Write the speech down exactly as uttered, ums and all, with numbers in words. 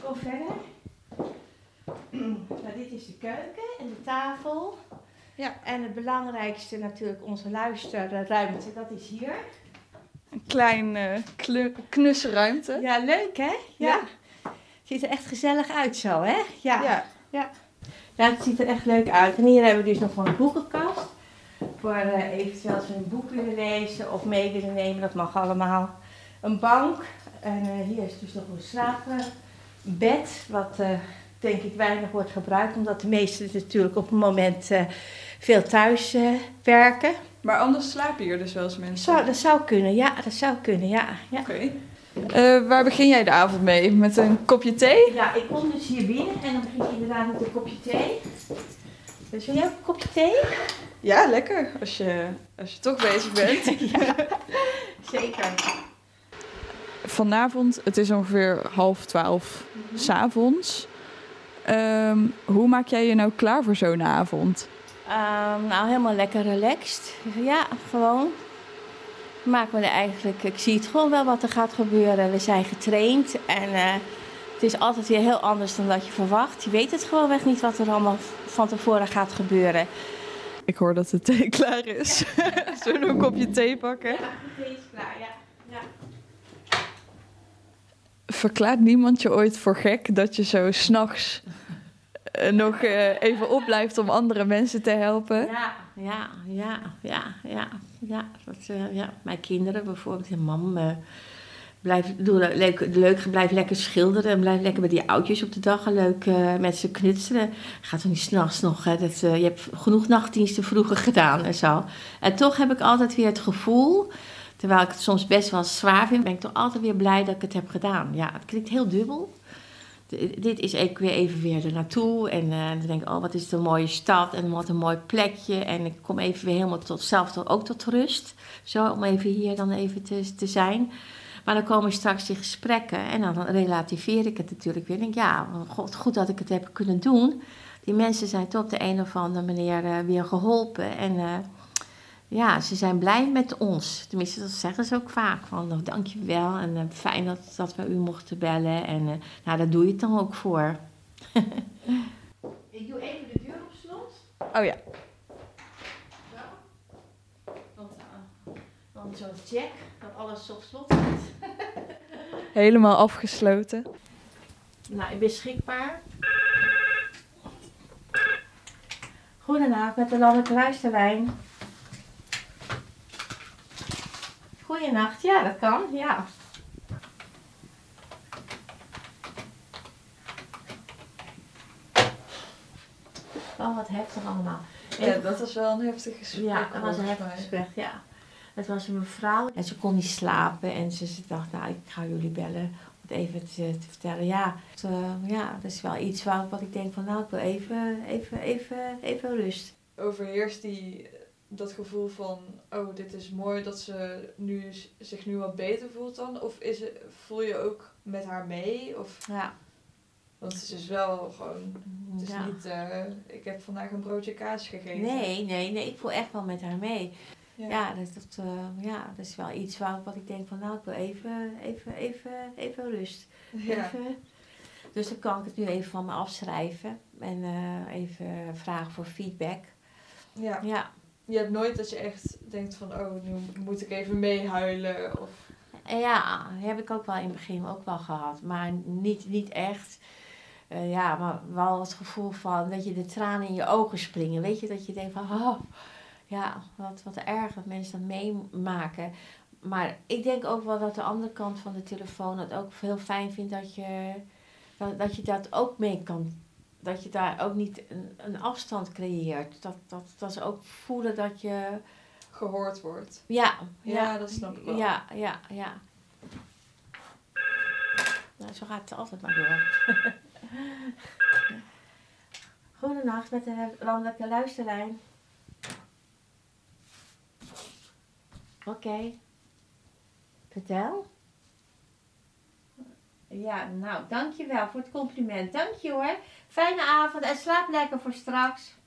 gewoon verder. Nou, dit is de keuken en de tafel. Ja. En het belangrijkste natuurlijk onze luisterruimte, dat is hier. Een klein uh, kle- knusse ruimte. Ja, leuk hè? Ja. Ja. Ziet er echt gezellig uit zo hè? Ja. Ja. Ja. Ja, het ziet er echt leuk uit. En hier hebben we dus nog gewoon een boekenkast. Voor uh, eventueel als we een boek willen lezen of mee willen nemen, dat mag allemaal. Een bank. En uh, hier is dus nog een slaapbed, wat uh, denk ik weinig wordt gebruikt, omdat de meesten natuurlijk op het moment uh, veel thuis uh, werken. Maar anders slapen hier dus wel eens mensen? Zou, dat zou kunnen, ja, dat zou kunnen, ja. ja. Oké. Okay. Uh, waar begin jij de avond mee? Met een kopje thee? Ja, ik kom dus hier binnen en dan begin ik inderdaad met een kopje thee. Dus wil jij ook een kopje thee? Ja, lekker. Als je, als je toch bezig bent. Ja, zeker. Vanavond, het is ongeveer half twaalf mm-hmm. 's avonds. Um, hoe maak jij je nou klaar voor zo'n avond? Um, nou, helemaal lekker relaxed. Ja, gewoon. Maak me er eigenlijk, ik zie het gewoon wel wat er gaat gebeuren. We zijn getraind en uh, het is altijd weer heel anders dan dat je verwacht. Je weet het gewoon echt niet wat er allemaal van tevoren gaat gebeuren. Ik hoor dat de thee klaar is. Ja. Zullen we een kopje thee pakken? Ja, de thee is klaar, ja. ja. Verklaart niemand je ooit voor gek dat je zo 's nachts uh, nog uh, even opblijft om andere mensen te helpen? Ja, ja, ja, ja, ja. ja, dat, uh, ja. Mijn kinderen bijvoorbeeld, mam, uh, blijf, doe leuk, leuk, blijf lekker schilderen en blijf lekker bij die oudjes op de dag en leuk uh, met ze knutselen. Gaat toch niet 's nachts nog, hè? Dat, uh, je hebt genoeg nachtdiensten vroeger gedaan en zo. En toch heb ik altijd weer het gevoel, terwijl ik het soms best wel zwaar vind, ben ik toch altijd weer blij dat ik het heb gedaan. Ja, het klinkt heel dubbel. De, dit is ik weer even weer er naartoe. En uh, dan denk ik, oh, wat is het een mooie stad en wat een mooi plekje. En ik kom even weer helemaal tot zelf tot, ook tot rust. Zo, om even hier dan even te, te zijn. Maar dan komen straks die gesprekken en dan relativeer ik het natuurlijk weer. En denk, ja, god, goed dat ik het heb kunnen doen. Die mensen zijn toch op de een of andere manier uh, weer geholpen. En uh, ja, ze zijn blij met ons. Tenminste, dat zeggen ze ook vaak. Van, nou, dankjewel en uh, fijn dat, dat we u mochten bellen. En uh, nou, daar doe je het dan ook voor. Ik doe even de deur op slot. Oh ja. Zo. Want, uh, want zo'n check, dat alles op slot zit. Helemaal afgesloten. Nou, beschikbaar. Goedenavond, met de Landelijke Luisterlijn. Goedenacht, ja, dat kan, ja. Oh, wat heftig allemaal. Ja, dat was wel een heftig gesprek. Ja, dat was een heftig gesprek, ja. Het was een mevrouw en ze kon niet slapen en ze, ze dacht, nou, ik ga jullie bellen om het even te, te vertellen. Ja, het, uh, ja, dat is wel iets waar, wat ik denk van, nou, ik wil even, even, even, even rust. Overheerst die... dat gevoel van, oh, dit is mooi dat ze nu, zich nu wat beter voelt dan? Of is het, voel je ook met haar mee? Of, ja. Want het is wel gewoon, het is ja. niet, uh, ik heb vandaag een broodje kaas gegeten. Nee, nee, nee, ik voel echt wel met haar mee. Ja, ja, dat, dat, uh, ja dat is wel iets waar, wat ik denk van, nou, ik wil even, even, even, even rust. Ja. Even. Dus dan kan ik het nu even van me afschrijven en uh, even vragen voor feedback. Ja. Ja. Je hebt nooit dat je echt denkt van, oh, nu moet ik even meehuilen. Of... Ja, heb ik ook wel in het begin ook wel gehad. Maar niet, niet echt. Uh, ja, maar wel het gevoel van dat je de tranen in je ogen springen. Weet je, dat je denkt van, oh, ja, wat, wat erg dat mensen dat meemaken. Maar ik denk ook wel dat de andere kant van de telefoon het ook heel fijn vindt dat je dat, dat, je dat ook mee kan. Dat je daar ook niet een, een afstand creëert. Dat, dat, dat ze ook voelen dat je... gehoord wordt. Ja. Ja, ja dat snap ik wel. Ja, ja, ja. Nou, zo gaat het altijd maar door. Goedenacht met de Landelijke Luisterlijn. Oké. Okay. Vertel. Ja, nou, dankjewel voor het compliment. Dank je hoor. Fijne avond en slaap lekker voor straks.